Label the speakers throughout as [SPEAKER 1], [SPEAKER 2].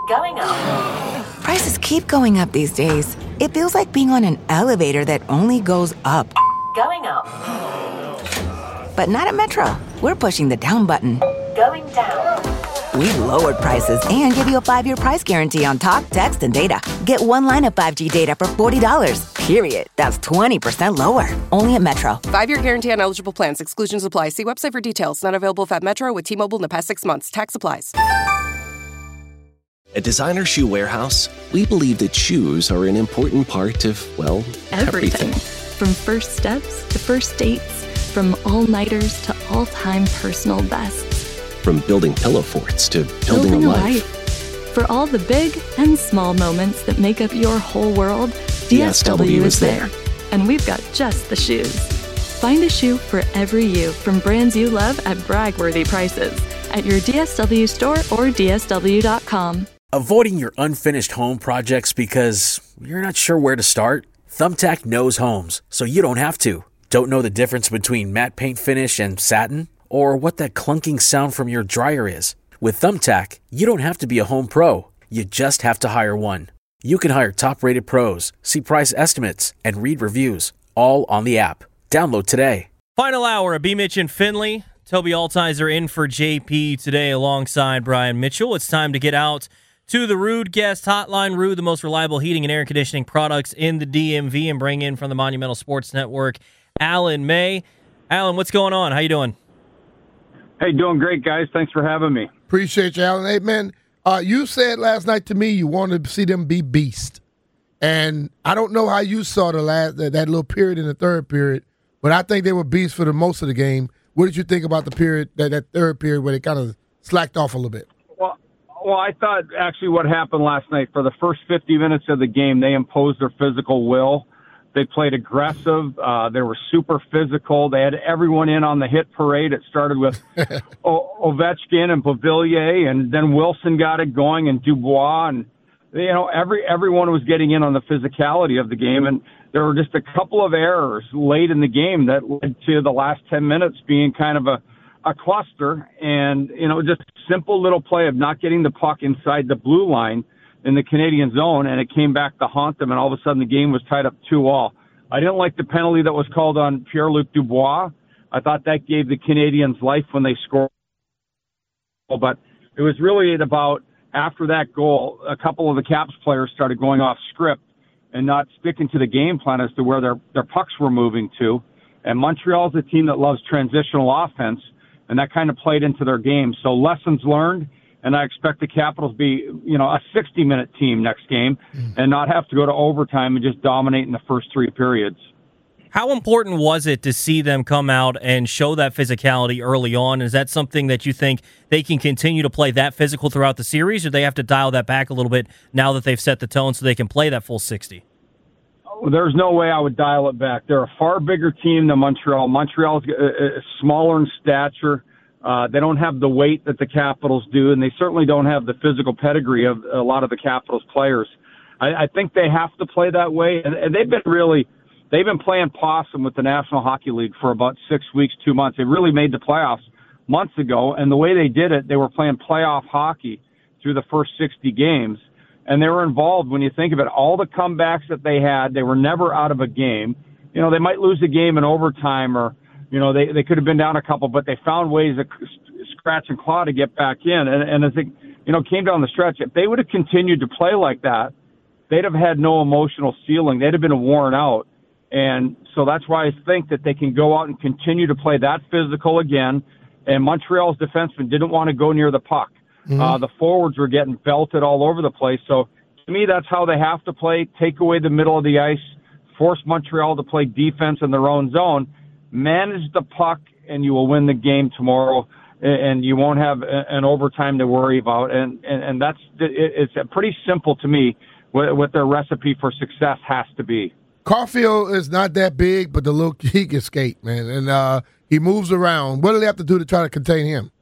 [SPEAKER 1] Going up.
[SPEAKER 2] Prices keep going up these days. It feels like being on an elevator that only goes up.
[SPEAKER 1] Going up.
[SPEAKER 2] But not at Metro. We're pushing the down button.
[SPEAKER 1] Going down.
[SPEAKER 2] We've lowered prices and give you a 5-year price guarantee on talk, text, and data. Get one line of 5G data for $40, period. That's 20% lower. Only at Metro.
[SPEAKER 3] 5-year guarantee on eligible plans. Exclusions apply. See website for details. Not available at Metro with T-Mobile in the past 6 months. Tax applies.
[SPEAKER 4] At Designer Shoe Warehouse, we believe that shoes are an important part of, well, everything.
[SPEAKER 5] From first steps to first dates, from all-nighters to all-time personal bests.
[SPEAKER 4] From building pillow forts to building a life.
[SPEAKER 5] For all the big and small moments that make up your whole world, DSW is there. And we've got just the shoes. Find a shoe for every you from brands you love at brag-worthy prices at your DSW store or DSW.com.
[SPEAKER 6] Avoiding your unfinished home projects because you're not sure where to start? Thumbtack knows homes, so you don't have to. Don't know the difference between matte paint finish and satin? Or what that clunking sound from your dryer is? With Thumbtack, you don't have to be a home pro. You just have to hire one. You can hire top-rated pros, see price estimates, and read reviews, all on the app. Download today.
[SPEAKER 7] Final hour of B. Mitch and Finley. Toby Altizer in for JP today alongside Brian Mitchell. It's time to get out to the Ruud Guest Hotline. Ruud, the most reliable heating and air conditioning products in the DMV, and bring in from the Monumental Sports Network, Alan May. Alan, what's going on? How you doing?
[SPEAKER 8] Hey, doing great, guys. Thanks for having me.
[SPEAKER 9] Appreciate you, Alan. Hey, man, you said last night to me you wanted to see them be beast. And I don't know how you saw that little period in the third period, but I think they were beasts for the most of the game. What did you think about the period, that third period where they kind of slacked off a little bit?
[SPEAKER 8] Well, I thought actually what happened last night, for the first 50 minutes of the game, they imposed their physical will. They played aggressive. They were super physical. They had everyone in on the hit parade. It started with Ovechkin and Beauvillier, and then Wilson got it going, and Dubois, and everyone was getting in on the physicality of the game. And there were just a couple of errors late in the game that led to the last 10 minutes being kind of a cluster, and just a simple little play of not getting the puck inside the blue line in the Canadian zone, and it came back to haunt them, and all of a sudden the game was tied up 2-2. I didn't like the penalty that was called on Pierre-Luc Dubois. I thought that gave the Canadians life when they scored. But it was really about, after that goal, a couple of the Caps players started going off script and not sticking to the game plan as to where their pucks were moving to. And Montreal's a team that loves transitional offense, and that kind of played into their game. So lessons learned. And I expect the Capitals to be, a 60-minute team next game and not have to go to overtime and just dominate in the first three periods.
[SPEAKER 7] How important was it to see them come out and show that physicality early on? Is that something that you think they can continue to play that physical throughout the series, or they have to dial that back a little bit now that they've set the tone so they can play that full 60?
[SPEAKER 8] There's no way I would dial it back. They're a far bigger team than Montreal. Montreal's smaller in stature. They don't have the weight that the Capitals do, and they certainly don't have the physical pedigree of a lot of the Capitals players. I think they have to play that way, and they've been playing possum with the National Hockey League for about 6 weeks, 2 months. They really made the playoffs months ago, and the way they did it, they were playing playoff hockey through the first 60 games, and they were involved. When you think of it, all the comebacks that they had, they were never out of a game. They might lose a game in overtime, or they could have been down a couple, but they found ways to scratch and claw to get back in. And as it, came down the stretch, if they would have continued to play like that, they'd have had no emotional ceiling. They'd have been worn out. And so that's why I think that they can go out and continue to play that physical again. And Montreal's defensemen didn't want to go near the puck. The forwards were getting belted all over the place. So to me, that's how they have to play. Take away the middle of the ice, force Montreal to play defense in their own zone, manage the puck, and you will win the game tomorrow, and you won't have an overtime to worry about. And it's pretty simple to me what their recipe for success has to be.
[SPEAKER 9] Caulfield is not that big, but he can skate, man, and he moves around. What do they have to do to try to contain him?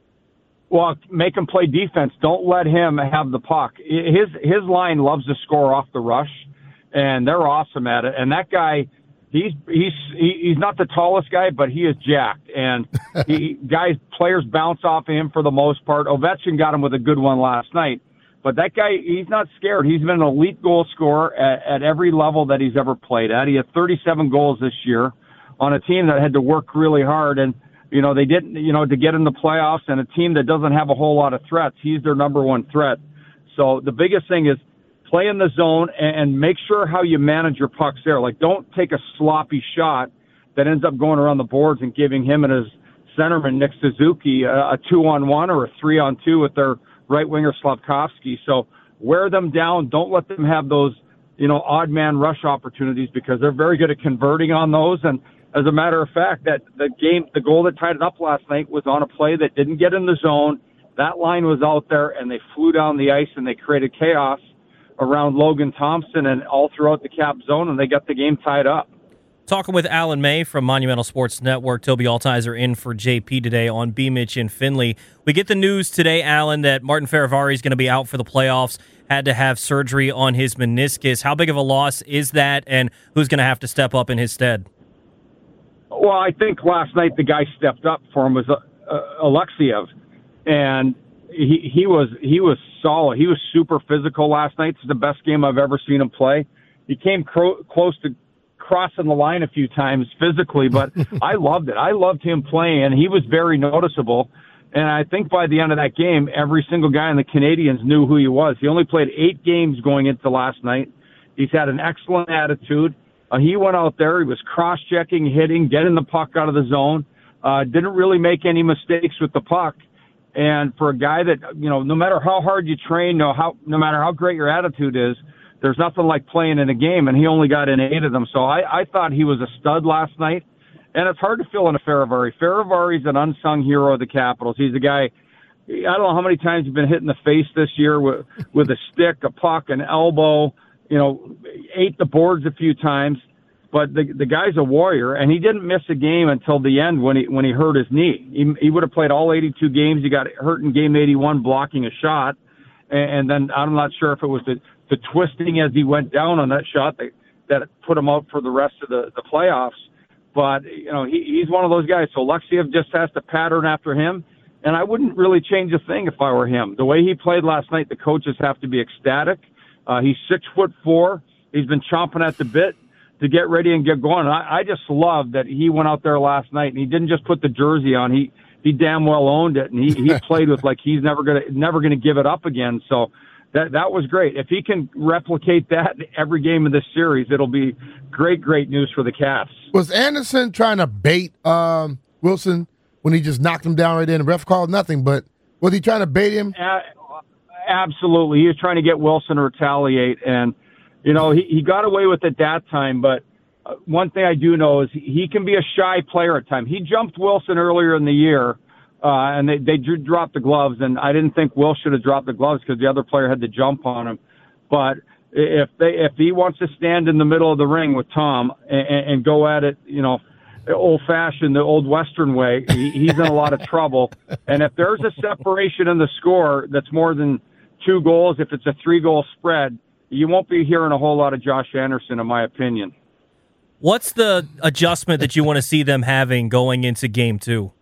[SPEAKER 8] Well, make him play defense. Don't let him have the puck. His line loves to score off the rush, and they're awesome at it. And that guy, he's not the tallest guy, but he is jacked. And players bounce off of him for the most part. Ovechkin got him with a good one last night. But that guy, he's not scared. He's been an elite goal scorer at every level that he's ever played at. He had 37 goals this year on a team that had to work really hard. And, they didn't, to get in the playoffs, and a team that doesn't have a whole lot of threats, he's their number one threat. So the biggest thing is play in the zone and make sure how you manage your pucks there. Like, don't take a sloppy shot that ends up going around the boards and giving him and his centerman, Nick Suzuki, a 2-on-1 or a 3-on-2 with their right winger Slavkovsky. So wear them down. Don't let them have those, odd man rush opportunities, because they're very good at converting on those. And as a matter of fact, that the goal that tied it up last night was on a play that didn't get in the zone. That line was out there, and they flew down the ice, and they created chaos around Logan Thompson and all throughout the Cap zone, and they got the game tied up.
[SPEAKER 7] Talking with Alan May from Monumental Sports Network. Toby Altizer in for JP today on B. Mitch and Finley. We get the news today, Alan, that Martin Ferravari is going to be out for the playoffs, had to have surgery on his meniscus. How big of a loss is that, and who's going to have to step up in his stead?
[SPEAKER 8] Well, I think last night the guy stepped up for him was Alexiev, and he was solid. He was super physical last night. It's the best game I've ever seen him play. He came close to crossing the line a few times physically, but I loved it. I loved him playing, and he was very noticeable. And I think by the end of that game, every single guy in the Canadiens knew who he was. He only played 8 games going into last night. He's had an excellent attitude. He went out there. He was cross-checking, hitting, getting the puck out of the zone. Didn't really make any mistakes with the puck. And for a guy that, no matter how hard you train, no matter how great your attitude is, there's nothing like playing in a game, and he only got in 8 of them. So I thought he was a stud last night. And it's hard to fill in a Ferravari. Ferravari's an unsung hero of the Capitals. He's a guy, I don't know how many times he's been hit in the face this year with a stick, a puck, an elbow, ate the boards a few times. But the guy's a warrior, and he didn't miss a game until the end when he hurt his knee. He would have played all 82 games. He got hurt in game 81 blocking a shot. And then I'm not sure if it was the twisting as he went down on that shot that put him out for the rest of the playoffs. But, he's one of those guys. So Alexiev just has to pattern after him. And I wouldn't really change a thing if I were him. The way he played last night, the coaches have to be ecstatic. He's 6'4". He's been chomping at the bit to get ready and get going. I just love that he went out there last night and he didn't just put the jersey on. He damn well owned it, and he played with like he's never gonna give it up again. So that was great. If he can replicate that every game of this series, it'll be great news for the Caps.
[SPEAKER 9] Was Anderson trying to bait Wilson when he just knocked him down right there? The ref called nothing, but was he trying to bait him?
[SPEAKER 8] Absolutely. He was trying to get Wilson to retaliate, and he got away with it that time. But one thing I do know is he can be a shy player at times. He jumped Wilson earlier in the year, and they dropped the gloves, and I didn't think Will should have dropped the gloves because the other player had to jump on him. But if he wants to stand in the middle of the ring with Tom and go at it, old-fashioned, the old Western way, he's in a lot of trouble. And if there's a separation in the score that's more than 2 goals, if it's a 3-goal spread, you won't be hearing a whole lot of Josh Anderson, in my opinion.
[SPEAKER 7] What's the adjustment that you want to see them having going into Game 2?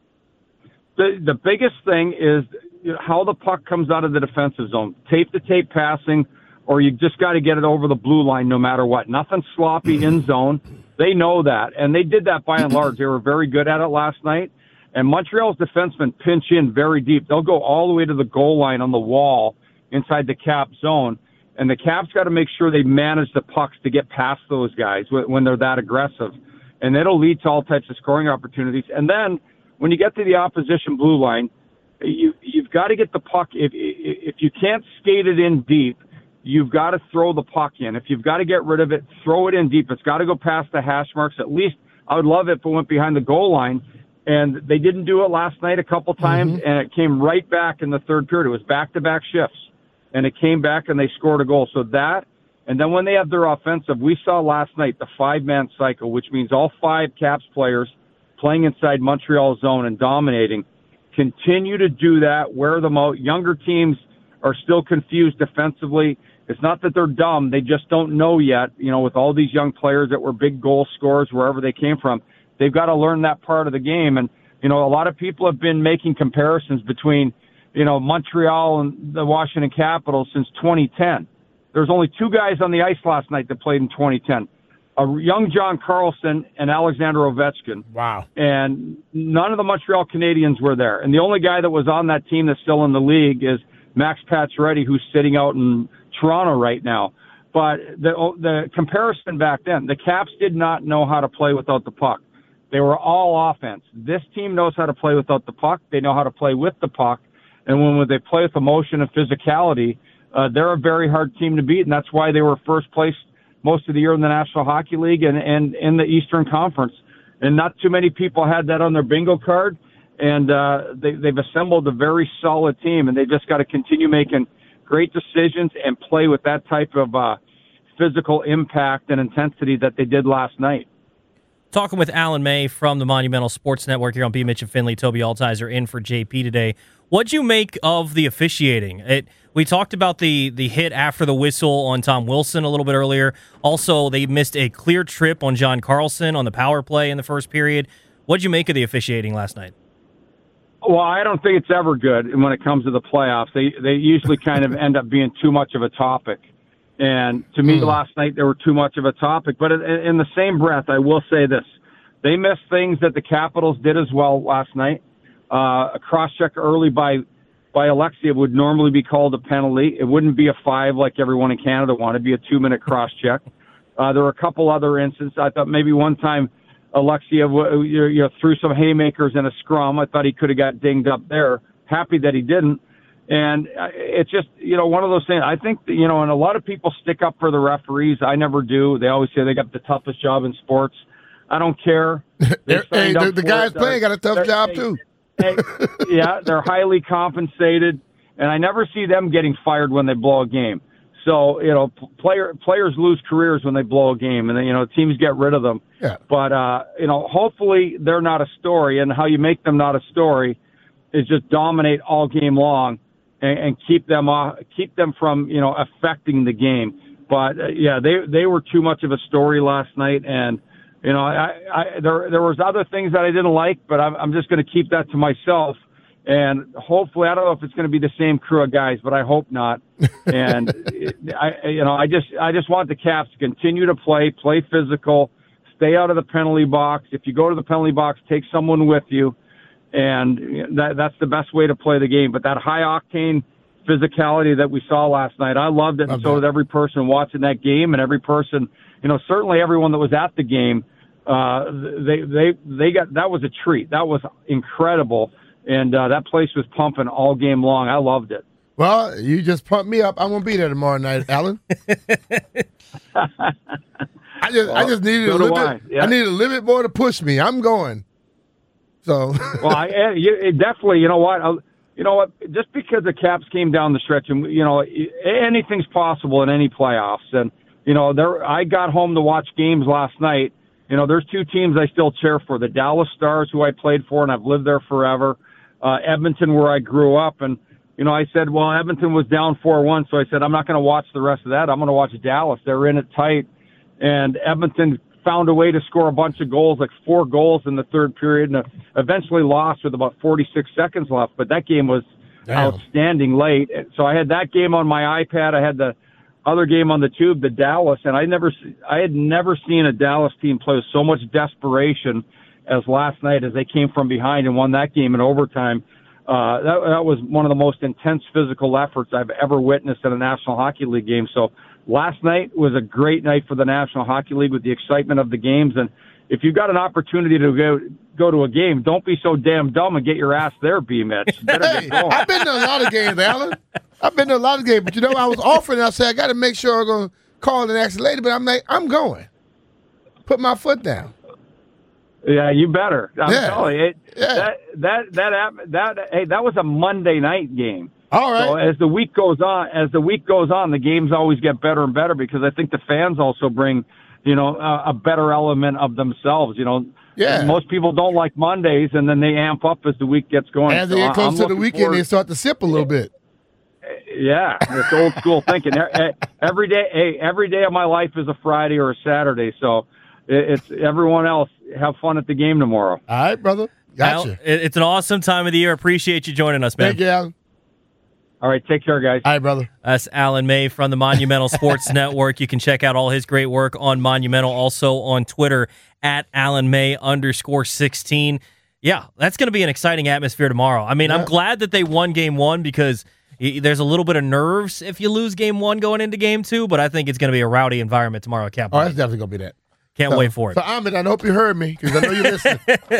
[SPEAKER 8] The biggest thing is how the puck comes out of the defensive zone. Tape-to-tape passing, or you just got to get it over the blue line no matter what. Nothing sloppy in zone. They know that, and they did that by and large. They were very good at it last night. And Montreal's defensemen pinch in very deep. They'll go all the way to the goal line on the wall inside the Cap zone. And the Caps got to make sure they manage the pucks to get past those guys when they're that aggressive. And it'll lead to all types of scoring opportunities. And then when you get to the opposition blue line, you've got to get the puck. If you can't skate it in deep, you've got to throw the puck in. If you've got to get rid of it, throw it in deep. It's got to go past the hash marks. At least I would love it if it went behind the goal line. And they didn't do it last night a couple times, and it came right back in the third period. It was back-to-back shifts. And it came back and they scored a goal. So that, and then when they have their offensive, we saw last night the 5-man cycle, which means all 5 Caps players playing inside Montreal's zone and dominating. Continue to do that, wear them out. Younger teams are still confused defensively. It's not that they're dumb. They just don't know yet, with all these young players that were big goal scorers wherever they came from. They've got to learn that part of the game. And, a lot of people have been making comparisons between Montreal and the Washington Capitals since 2010. There's only 2 guys on the ice last night that played in 2010. A young John Carlson and Alexander Ovechkin.
[SPEAKER 9] Wow.
[SPEAKER 8] And none of the Montreal Canadiens were there. And the only guy that was on that team that's still in the league is Max Pacioretty, who's sitting out in Toronto right now. But the comparison back then, the Caps did not know how to play without the puck. They were all offense. This team knows how to play without the puck. They know how to play with the puck. And when they play with emotion and physicality, they're a very hard team to beat, and that's why they were first place most of the year in the National Hockey League and in the Eastern Conference. And not too many people had that on their bingo card, and they've assembled a very solid team, and they just got to continue making great decisions and play with that type of physical impact and intensity that they did last night.
[SPEAKER 7] Talking with Alan May from the Monumental Sports Network here on B. Mitch and Finley. Toby Altizer in for JP today. What'd you make of the officiating? We talked about the hit after the whistle on Tom Wilson a little bit earlier. Also, they missed a clear trip on John Carlson on the power play in the first period. What'd you make of the officiating last night?
[SPEAKER 8] Well, I don't think it's ever good when it comes to the playoffs. They usually kind of end up being too much of a topic. And to me, last night, they were too much of a topic. But in the same breath, I will say this. They missed things that the Capitals did as well last night. A cross-check early by Alexia would normally be called a penalty. It wouldn't be a 5 like everyone in Canada wanted. It'd be a 2-minute cross-check. There were a couple other instances. I thought maybe one time Alexia threw some haymakers in a scrum. I thought he could have got dinged up there. Happy that he didn't. And it's just, one of those things. I think, and a lot of people stick up for the referees. I never do. They always say they got the toughest job in sports. I don't care.
[SPEAKER 9] The guys playing got a tough job, too.
[SPEAKER 8] Yeah, they're highly compensated, and I never see them getting fired when they blow a game. So, players lose careers when they blow a game, and, teams get rid of them.
[SPEAKER 9] Yeah.
[SPEAKER 8] But, hopefully they're not a story, and how you make them not a story is just dominate all game long and keep them from, affecting the game. But, they were too much of a story last night, and, there was other things that I didn't like, but I'm just going to keep that to myself. And hopefully, I don't know if it's going to be the same crew of guys, but I hope not. And I just want the Caps to continue to play physical, stay out of the penalty box. If you go to the penalty box, take someone with you, and that's the best way to play the game. But that high octane physicality that we saw last night, I loved it, and so did every person watching that game, and every person, certainly everyone that was at the game. They got, that was a treat. That was incredible. And that place was pumping all game long. I loved it.
[SPEAKER 9] Well, you just pumped me up. I'm going to be there tomorrow night, Alan. I just needed a little bit. Yeah. I needed a little bit more to push me. I'm going. So. Well,
[SPEAKER 8] definitely. You know what? Just because the Caps came down the stretch, and anything's possible in any playoffs. And I got home to watch games last night. There's 2 teams I still cheer for: the Dallas Stars, who I played for, and I've lived there forever. Edmonton, where I grew up, and I said, well, Edmonton was down 4-1, so I said I'm not going to watch the rest of that. I'm going to watch Dallas. They're in it tight, and Edmonton found a way to score a bunch of goals, like 4 goals in the third period, and eventually lost with about 46 seconds left. But that game was outstanding late. So I had that game on my iPad. I had the other game on the tube, the Dallas, and I had never seen a Dallas team play with so much desperation as last night, as they came from behind and won that game in overtime. That was one of the most intense physical efforts I've ever witnessed in a National Hockey League game. So last night was a great night for the National Hockey League with the excitement of the games. And if you've got an opportunity to go to a game, don't be so damn dumb and get your ass there, B-Mitch.
[SPEAKER 9] Hey, I've been to a lot of games, Alan. I've been to a lot of games, but I was offering. I said I got to make sure I'm going to call and ask later. But I'm like, I'm going. Put my foot down.
[SPEAKER 8] Yeah, you better. I'm telling you, that was a Monday night game.
[SPEAKER 9] All right.
[SPEAKER 8] So as the week goes on, the games always get better and better, because I think the fans also bring, a better element of themselves.
[SPEAKER 9] Yeah.
[SPEAKER 8] Most people don't like Mondays, and then they amp up as the week gets going.
[SPEAKER 9] As they get close to the weekend, they start to sip a little bit.
[SPEAKER 8] Yeah, it's old school thinking. Every day of my life is a Friday or a Saturday. So it's everyone else. Have fun at the game tomorrow.
[SPEAKER 9] All right, brother. Gotcha.
[SPEAKER 7] It's an awesome time of the year. Appreciate you joining us, man.
[SPEAKER 9] Thank you, Alan.
[SPEAKER 8] All right, take care, guys.
[SPEAKER 9] All right, brother.
[SPEAKER 7] That's Alan May from the Monumental Sports Network. You can check out all his great work on Monumental, also on Twitter at AlanMay_16. Yeah, that's going to be an exciting atmosphere tomorrow. I mean, I'm glad that they won Game 1 because there's a little bit of nerves if you lose Game 1 going into Game 2, but I think it's going to be a rowdy environment tomorrow. Can't wait.
[SPEAKER 9] Oh, that's definitely going to be that.
[SPEAKER 7] Can't wait for it.
[SPEAKER 9] So, Ahmed, I hope you heard me because I know you're listening.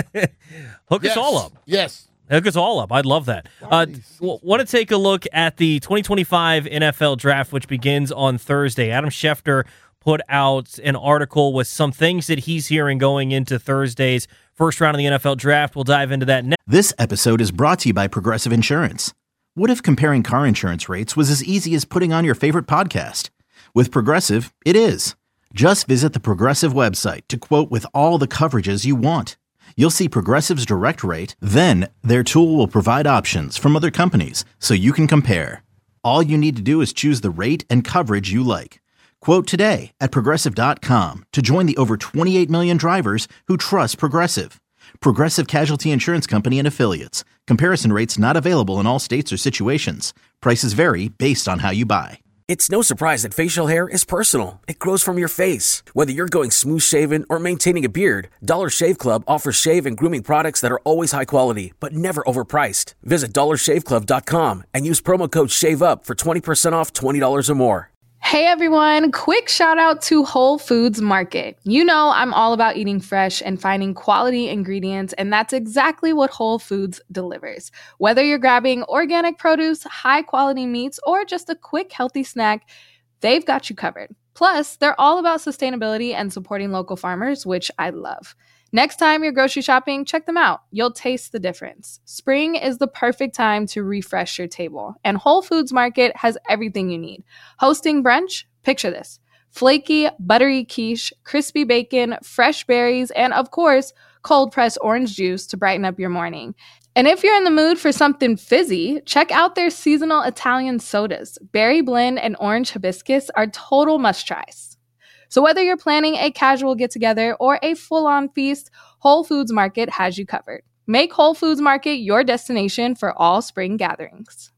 [SPEAKER 7] Hook us all up.
[SPEAKER 9] Yes.
[SPEAKER 7] Hook us all up. I'd love that. Want to take a look at the 2025 NFL Draft, which begins on Thursday. Adam Schefter put out an article with some things that he's hearing going into Thursday's first round of the NFL Draft. We'll dive into that next.
[SPEAKER 10] This episode is brought to you by Progressive Insurance. What if comparing car insurance rates was as easy as putting on your favorite podcast? With Progressive, it is. Just visit the Progressive website to quote with all the coverages you want. You'll see Progressive's direct rate, then their tool will provide options from other companies so you can compare. All you need to do is choose the rate and coverage you like. Quote today at Progressive.com to join the over 28 million drivers who trust Progressive. Progressive Casualty Insurance Company and Affiliates. Comparison rates not available in all states or situations. Prices vary based on how you buy.
[SPEAKER 11] It's no surprise that facial hair is personal. It grows from your face. Whether you're going smooth shaven or maintaining a beard, Dollar Shave Club offers shave and grooming products that are always high quality, but never overpriced. Visit DollarShaveClub.com and use promo code SHAVEUP for 20% off $20 or more.
[SPEAKER 12] Hey everyone, quick shout out to Whole Foods Market. You know I'm all about eating fresh and finding quality ingredients, and that's exactly what Whole Foods delivers. Whether you're grabbing organic produce, high quality meats, or just a quick healthy snack, they've got you covered. Plus, they're all about sustainability and supporting local farmers, which I love. Next time you're grocery shopping, check them out. You'll taste the difference. Spring is the perfect time to refresh your table, and Whole Foods Market has everything you need. Hosting brunch? Picture this. Flaky, buttery quiche, crispy bacon, fresh berries, and of course, cold-pressed orange juice to brighten up your morning. And if you're in the mood for something fizzy, check out their seasonal Italian sodas. Berry blend and orange hibiscus are total must-tries. So whether you're planning a casual get-together or a full-on feast, Whole Foods Market has you covered. Make Whole Foods Market your destination for all spring gatherings.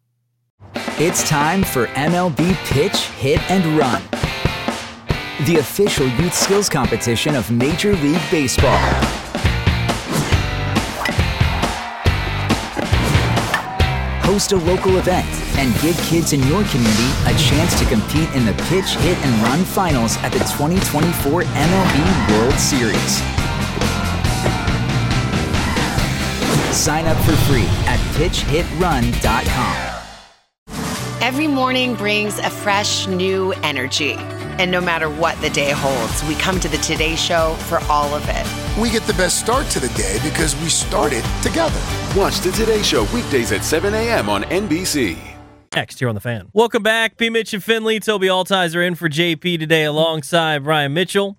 [SPEAKER 13] It's time for MLB Pitch, Hit, and Run, the official youth skills competition of Major League Baseball. Host a local event and give kids in your community a chance to compete in the Pitch, Hit, and Run finals at the 2024 MLB World Series. Sign up for free at pitchhitrun.com.
[SPEAKER 14] Every morning brings a fresh, new energy. And no matter what the day holds, we come to the Today Show for all of it.
[SPEAKER 15] We get the best start to the day because we started together.
[SPEAKER 16] Watch the Today Show weekdays at 7 a.m. on NBC.
[SPEAKER 7] Next here on The Fan. Welcome back. B. Mitch and Finley. Toby Altizer in for JP today alongside Brian Mitchell.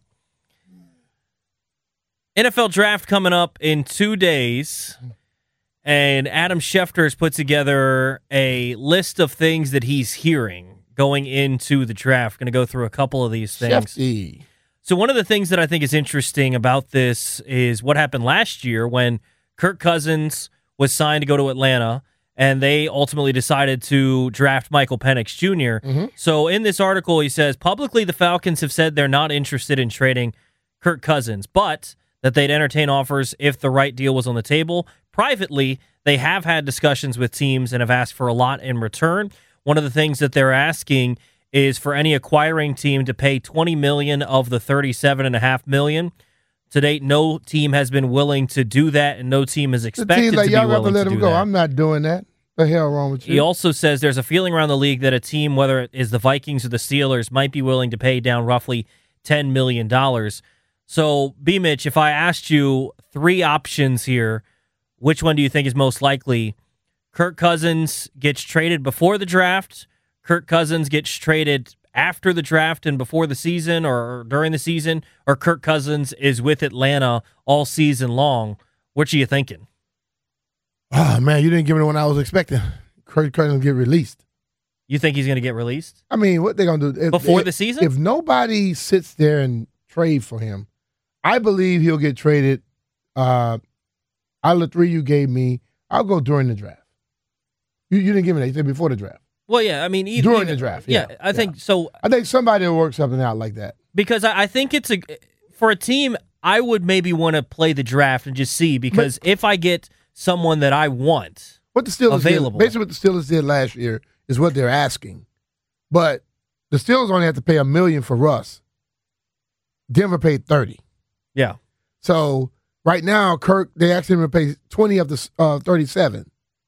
[SPEAKER 7] NFL Draft coming up in 2 days. And Adam Schefter has put together a list of things that he's hearing going into the draft. Going to go through a couple of these things.
[SPEAKER 9] Shefty.
[SPEAKER 7] So one of the things that I think is interesting about this is what happened last year when Kirk Cousins was signed to go to Atlanta, and they ultimately decided to draft Michael Penix Jr.
[SPEAKER 9] Mm-hmm.
[SPEAKER 7] So in this article, he says, publicly the Falcons have said they're not interested in trading Kirk Cousins, but that they'd entertain offers if the right deal was on the table. Privately, they have had discussions with teams and have asked for a lot in return. One of the things that they're asking is for any acquiring team to pay $20 million of the $37.5 million. To date, no team has been willing to do that, and no team is expected to be willing to do that.
[SPEAKER 9] I'm not doing that. The hell wrong with you?
[SPEAKER 7] He also says there's a feeling around the league that a team, whether it is the Vikings or the Steelers, might be willing to pay down roughly $10 million. So, B-Mitch, if I asked you three options here, which one do you think is most likely? Kirk Cousins gets traded before the draft, Kirk Cousins gets traded after the draft and before the season or during the season, or Kirk Cousins is with Atlanta all season long. What are you thinking?
[SPEAKER 9] Oh, man, you didn't give me the one I was expecting. Kirk Cousins get released.
[SPEAKER 7] You think he's going to get released?
[SPEAKER 9] I mean, what they going to do?
[SPEAKER 7] Before the season?
[SPEAKER 9] If nobody sits there and trade for him, I believe he'll get traded. Out of the three you gave me, I'll go during the draft. You didn't give me that. You said before the draft.
[SPEAKER 7] Well, yeah, I mean,
[SPEAKER 9] during the draft.
[SPEAKER 7] Yeah, I think so.
[SPEAKER 9] I think somebody will work something out like that.
[SPEAKER 7] Because I think for a team, I would maybe want to play the draft and just see, because if I get someone that I want
[SPEAKER 9] what the Steelers
[SPEAKER 7] available.
[SPEAKER 9] Basically what the Steelers did last year is what they're asking. But the Steelers only have to pay $1 million for Russ. Denver paid $30.
[SPEAKER 7] Yeah.
[SPEAKER 9] So right now, Kirk, they asked him to pay 20 of the 37.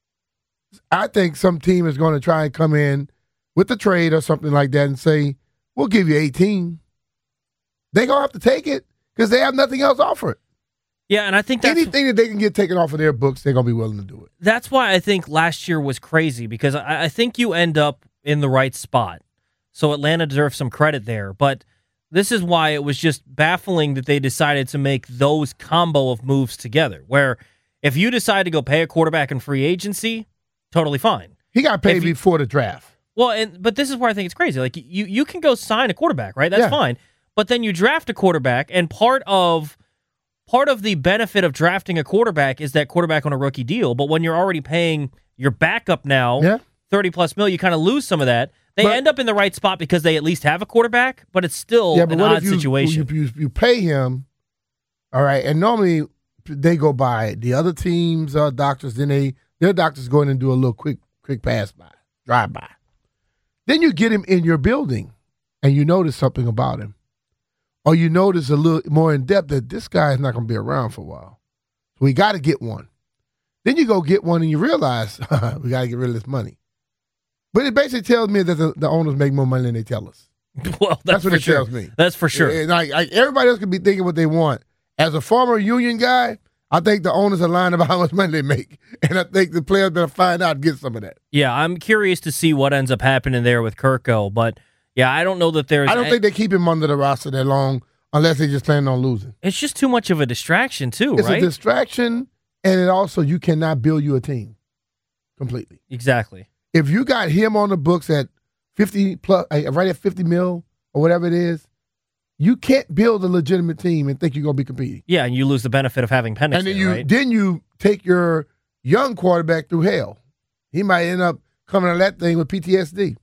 [SPEAKER 9] I think some team is going to try and come in with the trade or something like that and say, we'll give you 18. They're going to have to take it because they have nothing else offered.
[SPEAKER 7] Yeah, and I think that's,
[SPEAKER 9] anything that they can get taken off of their books, they're going to be willing to do it.
[SPEAKER 7] That's why I think last year was crazy, because I think you end up in the right spot. So Atlanta deserves some credit there. But this is why it was just baffling that they decided to make those combo of moves together, where if you decide to go pay a quarterback in free agency, totally fine.
[SPEAKER 9] He got paid before the draft.
[SPEAKER 7] Well, but this is where I think it's crazy. Like, you can go sign a quarterback, right? That's fine. But then you draft a quarterback, and part of the benefit of drafting a quarterback is that quarterback on a rookie deal. But when you're already paying your backup now $30+ million, you kind of lose some of that. They end up in the right spot because they at least have a quarterback, but it's still an odd situation.
[SPEAKER 9] You pay him, all right, and normally they go by the other team's doctors, then their doctors go in and do a little quick pass by, drive by. Then you get him in your building, and you notice something about him. Or you notice a little more in depth that this guy is not going to be around for a while. So we got to get one. Then you go get one and you realize we got to get rid of this money. But it basically tells me that the owners make more money than they tell us.
[SPEAKER 7] Well, that's what
[SPEAKER 9] it tells me.
[SPEAKER 7] That's for sure.
[SPEAKER 9] And everybody else could be thinking what they want. As a former union guy, I think the owners are lying about how much money they make. And I think the players better find out and get some of that.
[SPEAKER 7] Yeah, I'm curious to see what ends up happening there with Kirko, but yeah, I don't know that there's...
[SPEAKER 9] I don't think they keep him under the roster that long unless they just plan on losing.
[SPEAKER 7] It's just too much of a distraction too,
[SPEAKER 9] it's
[SPEAKER 7] right?
[SPEAKER 9] It's a distraction, and it also, you cannot build you a team completely.
[SPEAKER 7] Exactly.
[SPEAKER 9] If you got him on the books at 50 plus, right at 50 mil or whatever it is, you can't build a legitimate team and think you're going to be competing.
[SPEAKER 7] Yeah, and you lose the benefit of having Penix
[SPEAKER 9] And then
[SPEAKER 7] there, right?
[SPEAKER 9] then you take your young quarterback through hell. He might end up coming on that thing with PTSD.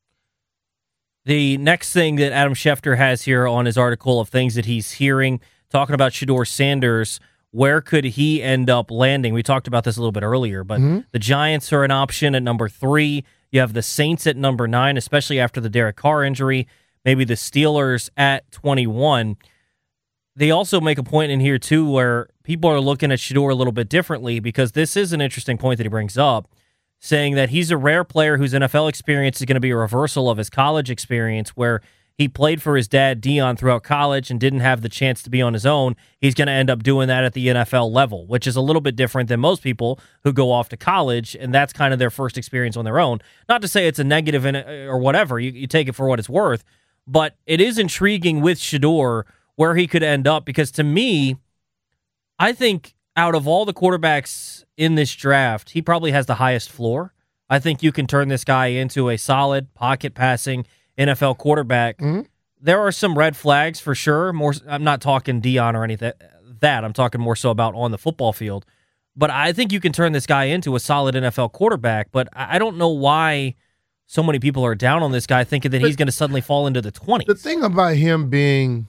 [SPEAKER 7] The next thing that Adam Schefter has here on his article of things that he's hearing, talking about Shedeur Sanders, where could he end up landing? We talked about this a little bit earlier, but the Giants are an option at number 3. You have the Saints at number 9, especially after the Derek Carr injury. Maybe the Steelers at 21. They also make a point in here, too, where people are looking at Shedeur a little bit differently, because this is an interesting point that he brings up, saying that he's a rare player whose NFL experience is going to be a reversal of his college experience, where he played for his dad, Deion, throughout college and didn't have the chance to be on his own. He's going to end up doing that at the NFL level, which is a little bit different than most people who go off to college, and that's kind of their first experience on their own. Not to say it's a negative or whatever. You take it for what it's worth, but it is intriguing with Shedeur where he could end up, because to me, I think out of all the quarterbacks in this draft, he probably has the highest floor. I think you can turn this guy into a solid pocket-passing NFL quarterback. There are some red flags for sure. I'm not talking Deion or anything that. I'm talking more so about on the football field. But I think you can turn this guy into a solid NFL quarterback. But I don't know why so many people are down on this guy, thinking that he's going to suddenly fall into the 20s.
[SPEAKER 9] The thing about him being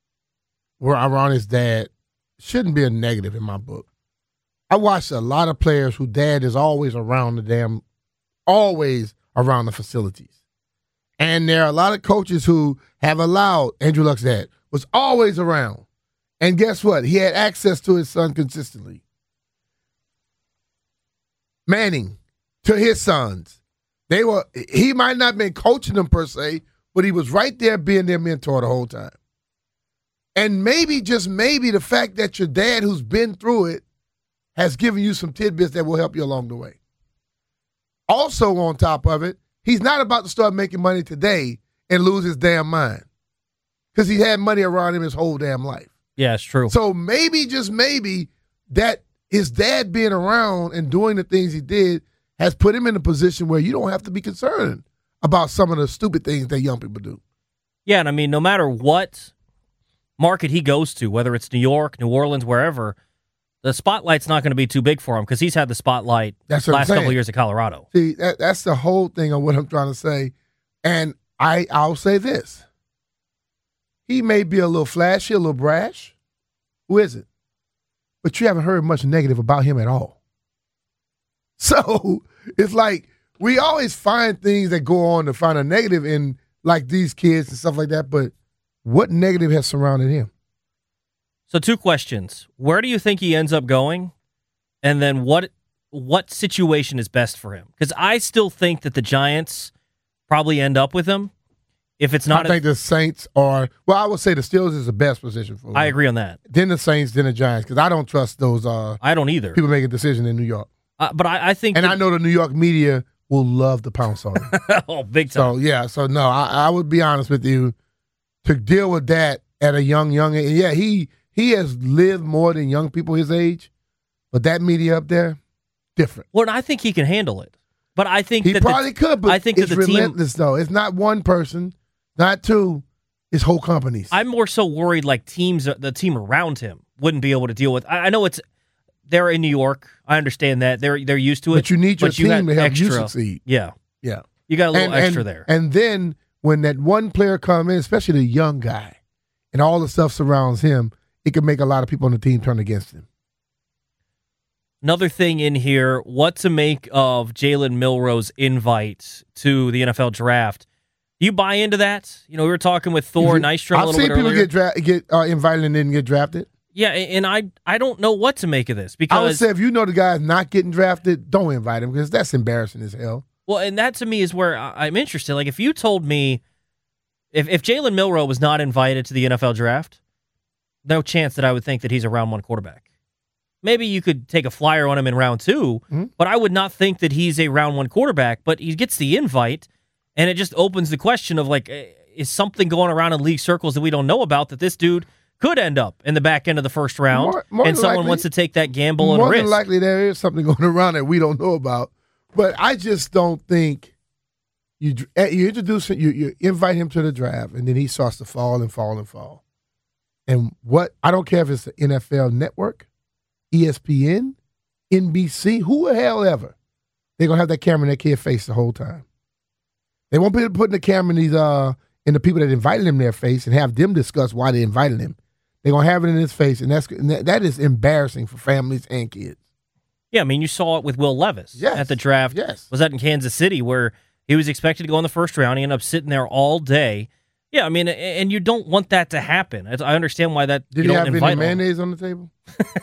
[SPEAKER 9] around his dad shouldn't be a negative in my book. I watched a lot of players whose dad is always around the facilities. And there are a lot of coaches who have allowed Andrew Luck's dad was always around. And guess what? He had access to his son consistently. Manning, to his sons. He might not have been coaching them per se, but he was right there being their mentor the whole time. And maybe, just maybe, the fact that your dad, who's been through it, has given you some tidbits that will help you along the way. Also, on top of it, he's not about to start making money today and lose his damn mind, because he had money around him his whole damn life.
[SPEAKER 7] Yeah, it's true.
[SPEAKER 9] So maybe, just maybe, that his dad being around and doing the things he did has put him in a position where you don't have to be concerned about some of the stupid things that young people do.
[SPEAKER 7] Yeah, and I mean, no matter what market he goes to, whether it's New York, New Orleans, wherever, the spotlight's not going to be too big for him because he's had the spotlight
[SPEAKER 9] That's what I'm
[SPEAKER 7] last couple
[SPEAKER 9] saying.
[SPEAKER 7] of years at Colorado.
[SPEAKER 9] See, that's the whole thing of what I'm trying to say. And I'll say this. He may be a little flashy, a little brash. Who is it? But you haven't heard much negative about him at all. So it's like we always find things that go on to find a negative in like these kids and stuff like that. But what negative has surrounded him?
[SPEAKER 7] So 2 questions. Where do you think he ends up going? And then what situation is best for him? Because I still think that the Giants probably end up with him. If it's not,
[SPEAKER 9] I think the Saints are. Well, I would say the Steelers is the best position for him.
[SPEAKER 7] I agree on that.
[SPEAKER 9] Then the Saints, then the Giants, because I don't trust those.
[SPEAKER 7] I don't either.
[SPEAKER 9] People making decisions in New York,
[SPEAKER 7] but I think,
[SPEAKER 9] and I know the New York media will love to pounce on it.
[SPEAKER 7] Oh, big time.
[SPEAKER 9] So yeah, so no, I would be honest with you. To deal with that at a young age, yeah, he has lived more than young people his age, but that media up there, different.
[SPEAKER 7] Well, I think he can handle it. But I think
[SPEAKER 9] he probably could. But
[SPEAKER 7] I think
[SPEAKER 9] it's
[SPEAKER 7] that the
[SPEAKER 9] relentless, though. It's not one person, not two. It's whole companies.
[SPEAKER 7] I'm more so worried like the team around him wouldn't be able to deal with. I know they're in New York. I understand that they're used to it.
[SPEAKER 9] But you need your team to help you succeed.
[SPEAKER 7] Yeah,
[SPEAKER 9] yeah.
[SPEAKER 7] You got a little extra there.
[SPEAKER 9] And then when that one player come in, especially the young guy, and all the stuff surrounds him, it can make a lot of people on the team turn against him.
[SPEAKER 7] Another thing in here, what to make of Jalen Milroe's invite to the NFL draft. Do you buy into that? You know, we were talking with Thor Nystrom a little bit earlier.
[SPEAKER 9] I've seen people get invited and didn't get drafted.
[SPEAKER 7] Yeah, and I don't know what to make of this because
[SPEAKER 9] I would say if you know the guy's not getting drafted, don't invite him because that's embarrassing as hell.
[SPEAKER 7] Well, and that to me is where I'm interested. Like if you told me if Jalen Milroe was not invited to the NFL draft, no chance that I would think that he's a round 1 quarterback. Maybe you could take a flyer on him in round 2, but I would not think that he's a round 1 quarterback. But he gets the invite, and it just opens the question of, like, is something going around in league circles that we don't know about that this dude could end up in the back end of the first round, and someone wants to take that gamble and risk?
[SPEAKER 9] More than likely there is something going around that we don't know about. But I just don't think you introduce him, you invite him to the draft, and then he starts to fall and fall and fall. And what I don't care if it's the NFL Network, ESPN, NBC, who the hell ever, they're going to have that camera in that kid's face the whole time. They won't be putting the camera in the people that invited him in their face and have them discuss why they invited him. They're going to have it in his face, and that is embarrassing for families and kids.
[SPEAKER 7] Yeah, I mean, you saw it with Will Levis at the draft.
[SPEAKER 9] Yes.
[SPEAKER 7] Was that in Kansas City where he was expected to go in the first round. He ended up sitting there all day. Yeah, I mean, and you don't want that to happen. I understand why that.
[SPEAKER 9] Did
[SPEAKER 7] you
[SPEAKER 9] he
[SPEAKER 7] don't
[SPEAKER 9] have
[SPEAKER 7] invite
[SPEAKER 9] any mayonnaise on the table?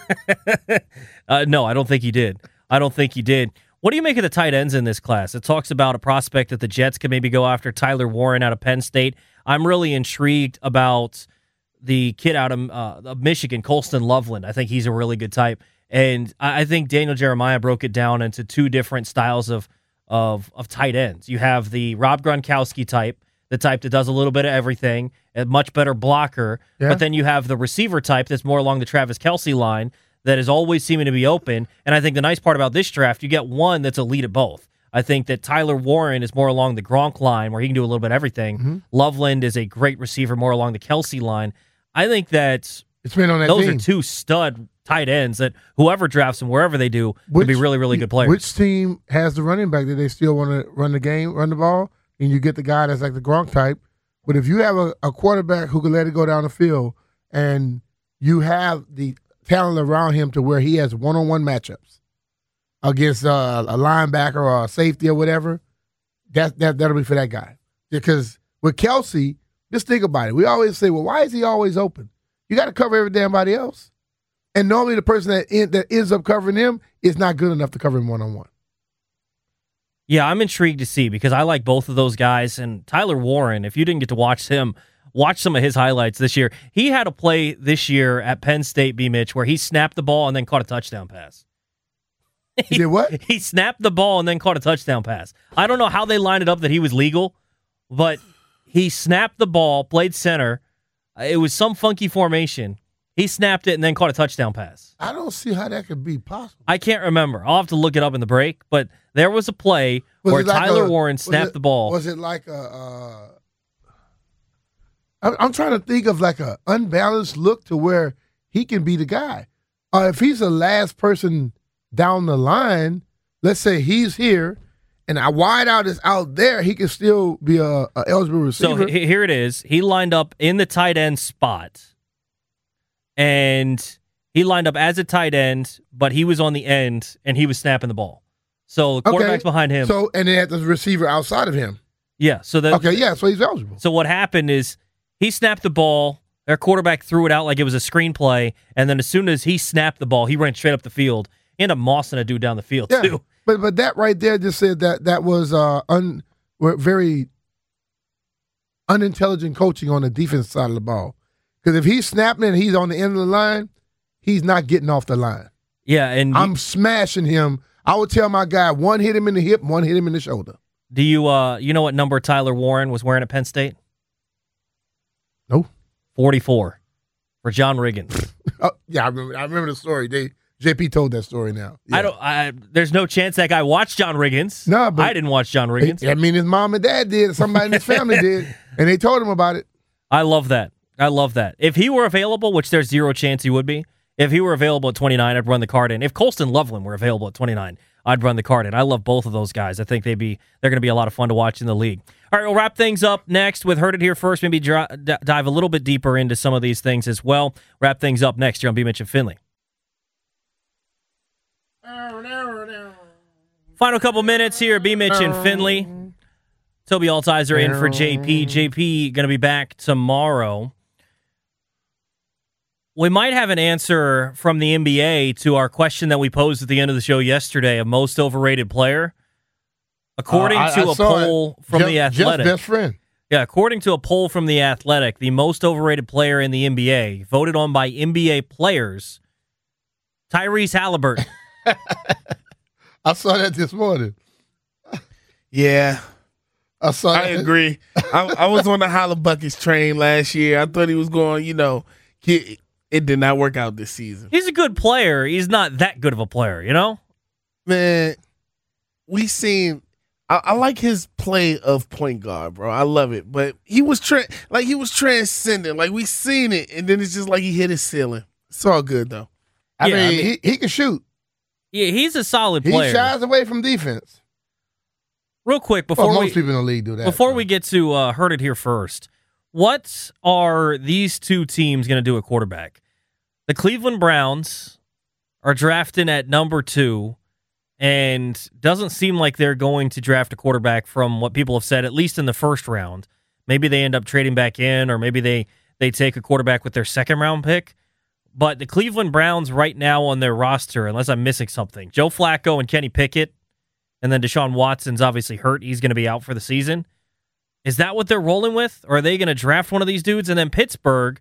[SPEAKER 7] No, I don't think he did. What do you make of the tight ends in this class? It talks about a prospect that the Jets could maybe go after, Tyler Warren out of Penn State. I'm really intrigued about the kid out of Michigan, Colston Loveland. I think he's a really good type. And I think Daniel Jeremiah broke it down into 2 different styles of tight ends. You have the Rob Gronkowski type, the type that does a little bit of everything, a much better blocker.
[SPEAKER 9] Yeah.
[SPEAKER 7] But then you have the receiver type that's more along the Travis Kelce line that is always seeming to be open. And I think the nice part about this draft, you get one that's elite at both. I think that Tyler Warren is more along the Gronk line where he can do a little bit of everything.
[SPEAKER 9] Mm-hmm.
[SPEAKER 7] Loveland is a great receiver more along the Kelce line. I think that
[SPEAKER 9] it's been on that
[SPEAKER 7] those
[SPEAKER 9] team.
[SPEAKER 7] are 2 stud tight ends that whoever drafts them, wherever they do, would be really, really good players.
[SPEAKER 9] Which team has the running back that they still want to run the game, run the ball, and you get the guy that's like the Gronk type? But if you have a quarterback who can let it go down the field and you have the talent around him to where he has one-on-one matchups against a linebacker or a safety or whatever, that'll be for that guy. Because with Kelce, just think about it. We always say, well, why is he always open? You got to cover every damn body else. And normally the person that ends up covering him is not good enough to cover him one-on-one.
[SPEAKER 7] Yeah, I'm intrigued to see because I like both of those guys. And Tyler Warren, if you didn't get to watch him, watch some of his highlights this year. He had a play this year at Penn State, B-Mitch, where he snapped the ball and then caught a touchdown pass.
[SPEAKER 9] He did what?
[SPEAKER 7] He snapped the ball and then caught a touchdown pass. I don't know how they lined it up that he was legal, but he snapped the ball, played center. It was some funky formation. He snapped it and then caught a touchdown pass.
[SPEAKER 9] I don't see how that could be possible.
[SPEAKER 7] I can't remember. I'll have to look it up in the break, but there was a play where Tyler Warren snapped the ball.
[SPEAKER 9] Was it like I'm trying to think of like a unbalanced look to where he can be the guy. if he's the last person down the line, let's say he's here and a wide out is out there, he can still be a eligible receiver.
[SPEAKER 7] So here it is. He lined up in the tight end spot, and he lined up as a tight end, but he was on the end, and he was snapping the ball. So the quarterback's behind him.
[SPEAKER 9] So and they had the receiver outside of him.
[SPEAKER 7] Yeah. So
[SPEAKER 9] so he's eligible.
[SPEAKER 7] So what happened is he snapped the ball. Their quarterback threw it out like it was a screenplay, and then as soon as he snapped the ball, he ran straight up the field. He ended up mossing a dude down the field too.
[SPEAKER 9] But that right there just said that was very unintelligent coaching on the defense side of the ball. Because if he's snapping and he's on the end of the line, he's not getting off the line.
[SPEAKER 7] Yeah, and
[SPEAKER 9] I'm smashing him. I would tell my guy, one hit him in the hip, one hit him in the shoulder.
[SPEAKER 7] Do you you know what number Tyler Warren was wearing at Penn State?
[SPEAKER 9] No.
[SPEAKER 7] 44 for John Riggins.
[SPEAKER 9] Yeah, I remember the story. JP told that story now. Yeah.
[SPEAKER 7] There's no chance that guy watched John Riggins.
[SPEAKER 9] No, but
[SPEAKER 7] I didn't watch John Riggins.
[SPEAKER 9] I mean, his mom and dad did. Somebody in his family did, and they told him about it.
[SPEAKER 7] I love that. If he were available, which there's zero chance he would be, if he were available at 29, I'd run the card in. If Colston Loveland were available at 29, I'd run the card in. I love both of those guys. I think they're going to be a lot of fun to watch in the league. All right, we'll wrap things up next with Heard It Here First. Maybe dive a little bit deeper into some of these things as well. Wrap things up next here on B. Mitch and Finley. Final couple minutes here, B. Mitch and Finley. Toby Altizer in for JP. JP going to be back tomorrow. We might have an answer from the NBA to our question that we posed at the end of the show yesterday, a most overrated player. According to a poll from The Athletic.
[SPEAKER 9] Jeff's best friend.
[SPEAKER 7] Yeah, according to a poll from The Athletic, the most overrated player in the NBA, voted on by NBA players, Tyrese Halliburton.
[SPEAKER 9] I saw that this morning.
[SPEAKER 17] Yeah.
[SPEAKER 9] I
[SPEAKER 17] agree. I was on the Hallibuckets train last year. I thought he was going, it did not work out this season.
[SPEAKER 7] He's a good player. He's not that good of a player,
[SPEAKER 17] Man, I like his play of point guard, bro. I love it. But he was transcendent. Like, we seen it, and then it's just like he hit his ceiling. It's all good, though.
[SPEAKER 9] I mean, he can shoot.
[SPEAKER 7] Yeah, he's a solid player.
[SPEAKER 9] He shies away from defense.
[SPEAKER 7] Real quick, before
[SPEAKER 9] most people in the league do that.
[SPEAKER 7] Before we get to Heard It Here First, what are these two teams going to do at quarterback? The Cleveland Browns are drafting at number 2, and doesn't seem like they're going to draft a quarterback from what people have said, at least in the first round. Maybe they end up trading back in, or maybe they take a quarterback with their second-round pick. But the Cleveland Browns right now on their roster, unless I'm missing something, Joe Flacco and Kenny Pickett, and then Deshaun Watson's obviously hurt. He's going to be out for the season. Is that what they're rolling with? Or are they going to draft one of these dudes? And then Pittsburgh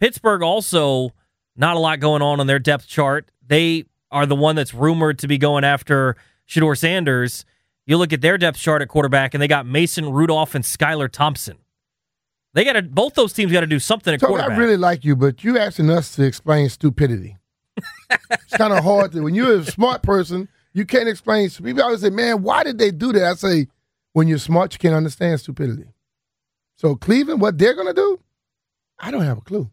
[SPEAKER 7] also, not a lot going on their depth chart. They are the one that's rumored to be going after Shedeur Sanders. You look at their depth chart at quarterback, and they got Mason Rudolph and Skylar Thompson. Both those teams got to do something at quarterback.
[SPEAKER 9] I really like you, but you asking us to explain stupidity. It's kind of hard when you're a smart person, you can't explain. People always say, "Man, why did they do that?" I say, when you're smart, you can't understand stupidity. So Cleveland, what they're going to do, I don't have a clue.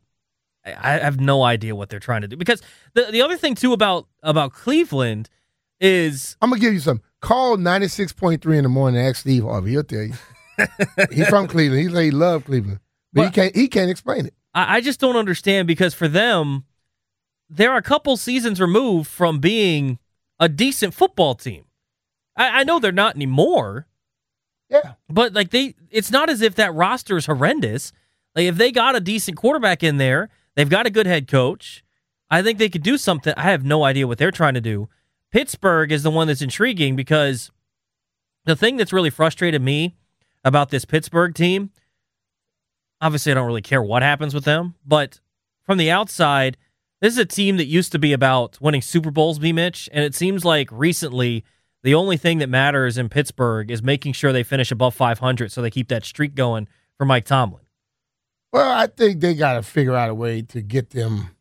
[SPEAKER 7] I have no idea what they're trying to do. Because the other thing, too, about Cleveland is...
[SPEAKER 9] I'm going to give you some. Call 96.3 in the morning and ask Steve Harvey. He'll tell you. He's from Cleveland. He say he loves Cleveland. But he can't explain it.
[SPEAKER 7] I just don't understand, because for them, they're a couple seasons removed from being a decent football team. I know they're not anymore.
[SPEAKER 9] Yeah.
[SPEAKER 7] But it's not as if that roster is horrendous. Like, if they got a decent quarterback in there, they've got a good head coach, I think they could do something. I have no idea what they're trying to do. Pittsburgh is the one that's intriguing, because the thing that's really frustrated me about this Pittsburgh team, obviously I don't really care what happens with them, but from the outside, this is a team that used to be about winning Super Bowls, B-Mitch, and it seems like recently the only thing that matters in Pittsburgh is making sure they finish above 500 so they keep that streak going for Mike Tomlin.
[SPEAKER 9] Well, I think they got to figure out a way to get them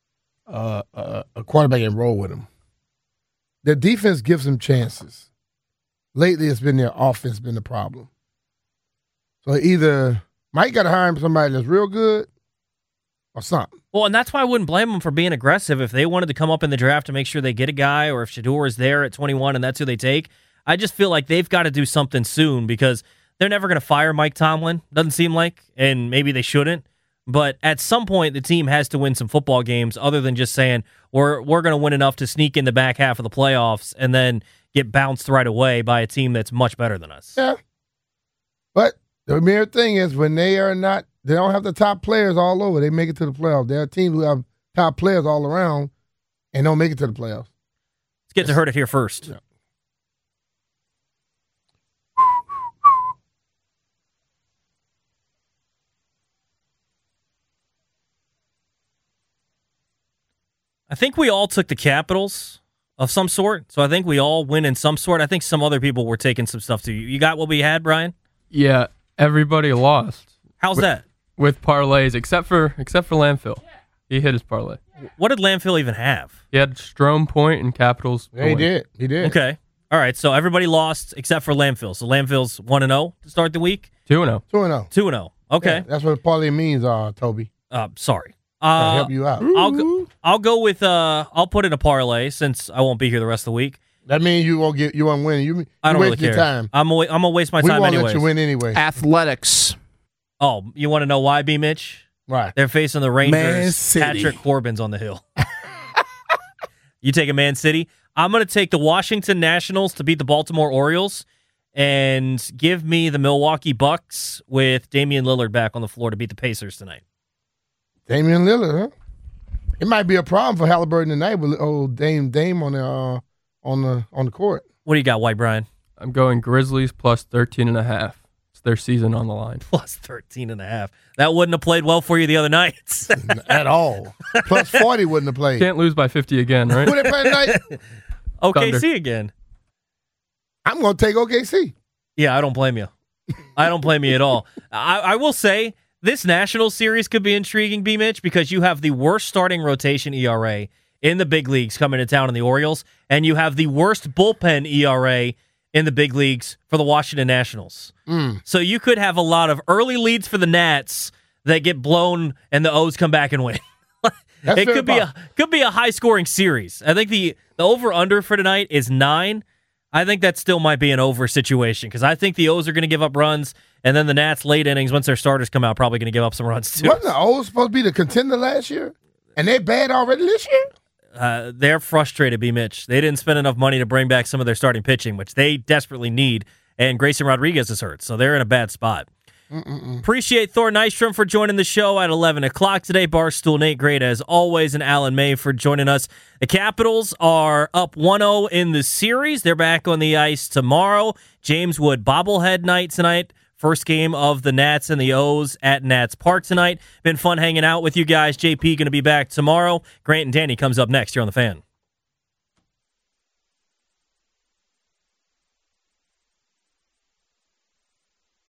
[SPEAKER 9] a quarterback and roll with them. Their defense gives them chances. Lately, it's been their offense been the problem. So either Mike got to hire somebody that's real good, or something.
[SPEAKER 7] Well, and that's why I wouldn't blame them for being aggressive. If they wanted to come up in the draft to make sure they get a guy, or if Shedeur is there at 21 and that's who they take, I just feel like they've got to do something soon because they're never going to fire Mike Tomlin, doesn't seem like, and maybe they shouldn't. But at some point, the team has to win some football games other than just saying, we're going to win enough to sneak in the back half of the playoffs and then get bounced right away by a team that's much better than us.
[SPEAKER 9] Yeah. But the mere thing is, when they don't have the top players all over, they make it to the playoffs. There are teams who have top players all around and don't make it to the playoffs.
[SPEAKER 7] Let's get to Heard It Here first.
[SPEAKER 9] Yeah.
[SPEAKER 7] I think we all took the Capitals of some sort, so I think we all win in some sort. I think some other people were taking some stuff too. You got what we had, Brian?
[SPEAKER 18] Yeah, everybody lost.
[SPEAKER 7] How's that?
[SPEAKER 18] With parlays, except for Landfill. He hit his parlay.
[SPEAKER 7] What did Landfill even have?
[SPEAKER 18] He had Strome Point and Capitals.
[SPEAKER 9] Yeah, he did.
[SPEAKER 7] Okay. All right, so everybody lost except for Landfill. So Landfill's 1-0 to start the week?
[SPEAKER 18] 2-0.
[SPEAKER 9] 2-0.
[SPEAKER 7] 2-0. Okay.
[SPEAKER 9] Yeah, that's what parlay means, Toby.
[SPEAKER 7] Sorry.
[SPEAKER 9] To help you out.
[SPEAKER 7] I'll go with I'll put in a parlay since I won't be here the rest of the week.
[SPEAKER 9] That means you won't win. You
[SPEAKER 7] I don't really
[SPEAKER 9] waste your
[SPEAKER 7] care.
[SPEAKER 9] time.
[SPEAKER 7] I'm gonna waste my
[SPEAKER 9] We
[SPEAKER 7] time
[SPEAKER 9] won't
[SPEAKER 7] anyways.
[SPEAKER 9] let you win anyway.
[SPEAKER 19] Athletics.
[SPEAKER 7] Oh, you want to know why, B. Mitch?
[SPEAKER 9] Right.
[SPEAKER 7] They're facing the
[SPEAKER 17] Man
[SPEAKER 7] Rangers.
[SPEAKER 17] City.
[SPEAKER 7] Patrick Corbin's on the hill. You take a Man City. I'm going to take the Washington Nationals to beat the Baltimore Orioles and give me the Milwaukee Bucks with Damian Lillard back on the floor to beat the Pacers tonight.
[SPEAKER 9] Damian Lillard, huh? It might be a problem for Halliburton tonight with old Dame on the court.
[SPEAKER 7] What do you got, White Brian?
[SPEAKER 18] I'm going Grizzlies plus 13.5. It's their season on the line.
[SPEAKER 7] Plus 13.5. That wouldn't have played well for you the other nights.
[SPEAKER 9] At all. Plus 40 wouldn't have played.
[SPEAKER 18] Can't lose by 50 again, right?
[SPEAKER 9] Who they play tonight?
[SPEAKER 7] OKC
[SPEAKER 18] Thunder.
[SPEAKER 7] again.
[SPEAKER 9] I'm going to take OKC.
[SPEAKER 7] Yeah, I don't blame you. I don't blame you at all. I will say this National Series could be intriguing, B. Mitch, because you have the worst starting rotation ERA in the big leagues coming to town in the Orioles, and you have the worst bullpen ERA in the big leagues for the Washington Nationals. So you could have a lot of early leads for the Nats that get blown and the O's come back and win. It could be a high-scoring series. I think the over-under for tonight is 9. I think that still might be an over situation because I think the O's are going to give up runs, and then the Nats late innings, once their starters come out, probably going to give up some runs too.
[SPEAKER 9] Wasn't the O's supposed to be the contender last year? And they're bad already this year?
[SPEAKER 7] They're frustrated, B. Mitch. They didn't spend enough money to bring back some of their starting pitching, which they desperately need, and Grayson Rodriguez is hurt, so they're in a bad spot. Appreciate Thor Nystrom for joining the show at 11 o'clock today. Barstool Nate, great as always, and Alan May for joining us. The Capitals are up 1-0 in the series. They're back on the ice tomorrow. James Wood bobblehead night tonight. First game of the Nats and the O's at Nats Park tonight. Been fun hanging out with you guys. JP going to be back tomorrow. Grant and Danny comes up next here on The Fan.